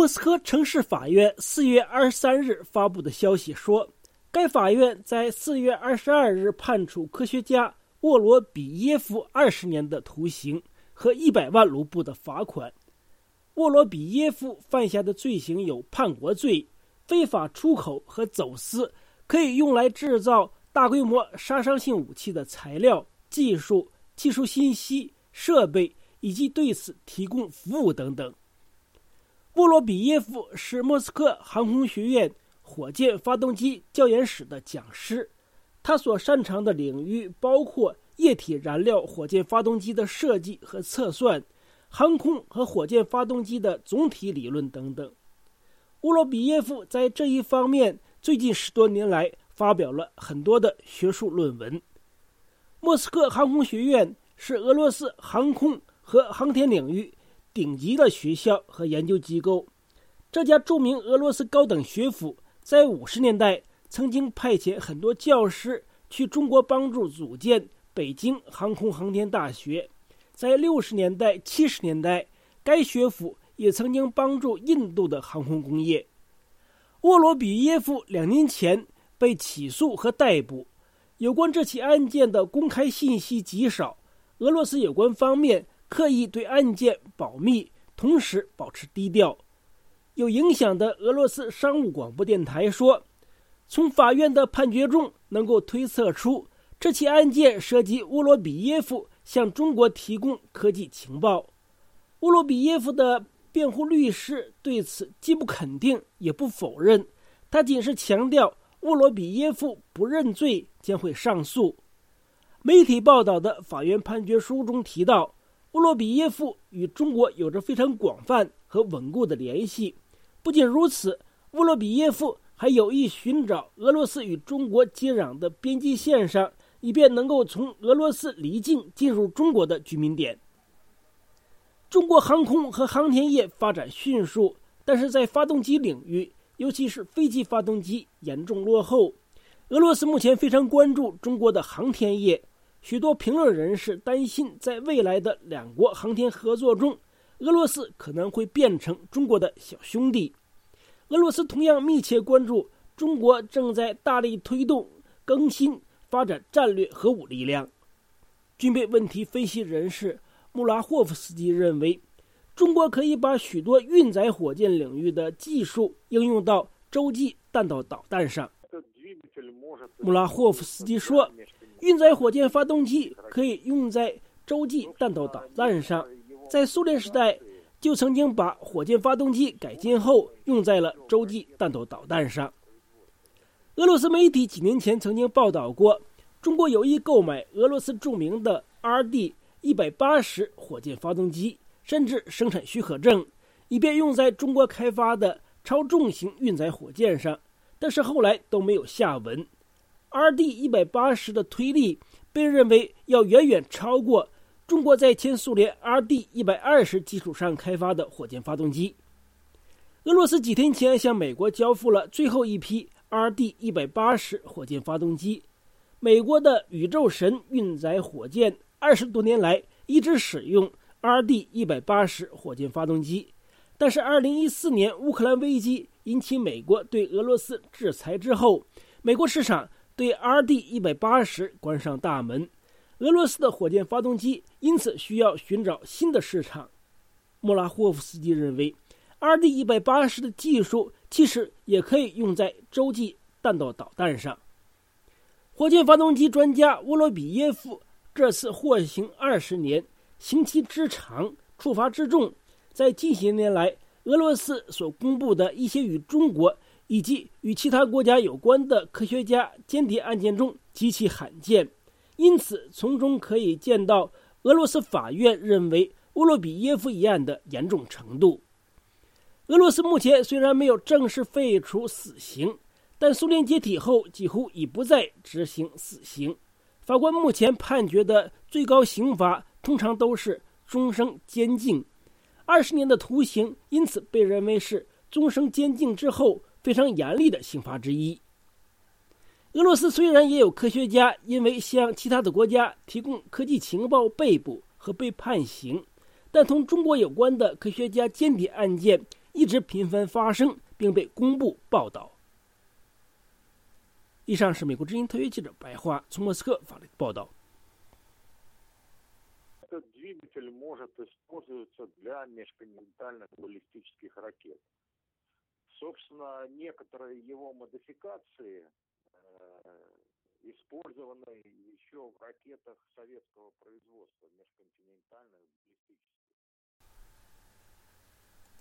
莫斯科城市法院4月23日发布的消息说，该法院在4月22日判处科学家沃罗比耶夫20年的徒刑和100万卢布的罚款。沃罗比耶夫犯下的罪行有叛国罪、非法出口和走私可以用来制造大规模杀伤性武器的材料、技术、技术信息、设备以及对此提供服务等等。沃罗比耶夫是莫斯科航空学院火箭发动机教研室的讲师，他所擅长的领域包括液体燃料火箭发动机的设计和测算、航空和火箭发动机的总体理论等等。沃罗比耶夫在这一方面最近10多年来发表了很多的学术论文。莫斯科航空学院是俄罗斯航空和航天领域顶级的学校和研究机构。这家著名俄罗斯高等学府在50年代曾经派遣很多教师去中国帮助组建北京航空航天大学。在60年代、70年代，该学府也曾经帮助印度的航空工业。沃罗比耶夫2年前被起诉和逮捕，有关这起案件的公开信息极少，俄罗斯有关方面刻意对案件保密，同时保持低调。有影响的俄罗斯商务广播电台说，从法院的判决中能够推测出，这起案件涉及沃罗比耶夫向中国提供科技情报。沃罗比耶夫的辩护律师对此既不肯定也不否认，他仅是强调沃罗比耶夫不认罪，将会上诉。媒体报道的法院判决书中提到，沃罗比耶夫与中国有着非常广泛和稳固的联系。不仅如此，沃罗比耶夫还有意寻找俄罗斯与中国接壤的边界线上，以便能够从俄罗斯离境进入中国的居民点。中国航空和航天业发展迅速，但是在发动机领域，尤其是飞机发动机严重落后。俄罗斯目前非常关注中国的航天业，许多评论人士担心，在未来的两国航天合作中，俄罗斯可能会变成中国的小兄弟。俄罗斯同样密切关注中国正在大力推动更新发展战略核武力量。军备问题分析人士穆拉霍夫斯基认为，中国可以把许多运载火箭领域的技术应用到洲际弹道导弹上。穆拉霍夫斯基说，运载火箭发动机可以用在洲际弹道导弹上，在苏联时代就曾经把火箭发动机改进后用在了洲际弹道导弹上。俄罗斯媒体几年前曾经报道过，中国有意购买俄罗斯著名的 RD-180 火箭发动机，甚至生产许可证，以便用在中国开发的超重型运载火箭上，但是后来都没有下文。RD-180 的推力被认为要远远超过中国在前苏联 RD-120 基础上开发的火箭发动机。俄罗斯几天前向美国交付了最后一批 RD-180 火箭发动机。美国的宇宙神运载火箭20多年来一直使用 RD-180 火箭发动机，但是2014年乌克兰危机引起美国对俄罗斯制裁之后，美国市场对 RD-180 关上大门，俄罗斯的火箭发动机因此需要寻找新的市场。莫拉霍夫斯基认为， RD-180 的技术其实也可以用在洲际弹道导弹上。火箭发动机专家沃罗比耶夫这次获刑20年，刑期之长，处罚之重，在近些年来俄罗斯所公布的一些与中国以及与其他国家有关的科学家间谍案件中极其罕见，因此从中可以见到俄罗斯法院认为沃罗比耶夫一案的严重程度。俄罗斯目前虽然没有正式废除死刑，但苏联解体后几乎已不再执行死刑。法官目前判决的最高刑罚通常都是终生监禁，20年的徒刑因此被认为是终生监禁之后非常严厉的刑罚之一。俄罗斯虽然也有科学家因为向其他的国家提供科技情报被捕和被判刑，但同中国有关的科学家间谍案件一直频繁发生，并被公布报道。以上是美国之音特约记者白桦从莫斯科发来的报道。 Этот двигатель может использоваться для межконтинентальных баллистических ракет. Собственно, некоторые его модификации использованы еще в ракетах советского производства, межконтинентальных баллистических.